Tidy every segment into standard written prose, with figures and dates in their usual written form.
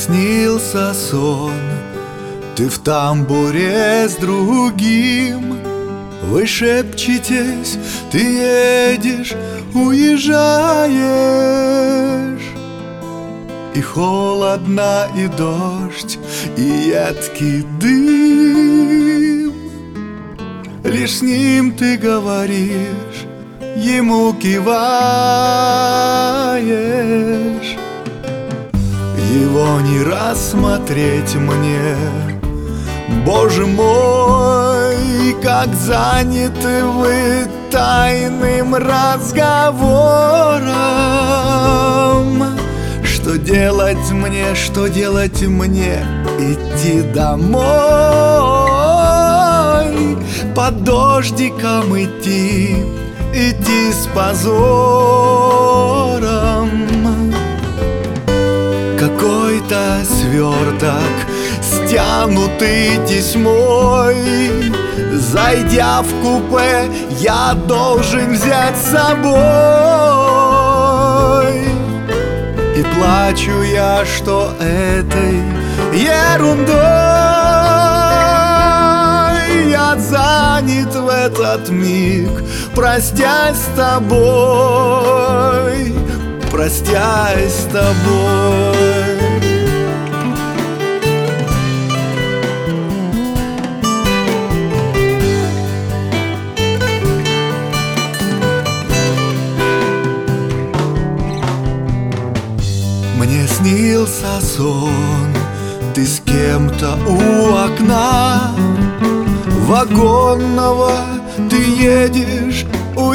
снился сон, ты в тамбуре с другим. Вы шепчетесь, ты едешь, уезжаешь. И холодно, и дождь, и едкий дым. Лишь с ним ты говоришь, ему киваешь. Его не рассмотреть мне, Боже мой, как заняты вы тайным разговором. Что делать мне, что делать мне? Идти домой, под дождиком идти, идти с позором. Какой-то сверток, стянутый тесьмой, зайдя в купе, я должен взять с собой. И плачу я, что этой ерундой я занят в этот миг, простясь с тобой, простясь с тобой. Мне снился сон, ты с кем-то у окна вагонного, ты едешь,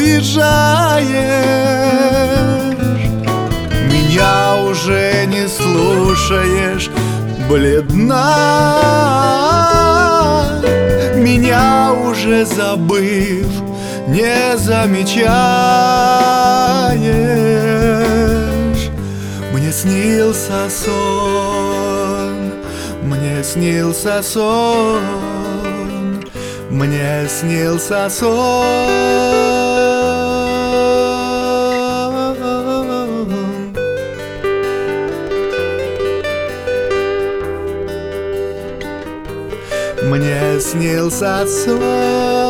уезжаешь. Меня уже не слушаешь, бледна. Меня уже забыв, не замечаешь. Мне снился сон, мне снился сон, мне снился сон. Мне снился сон.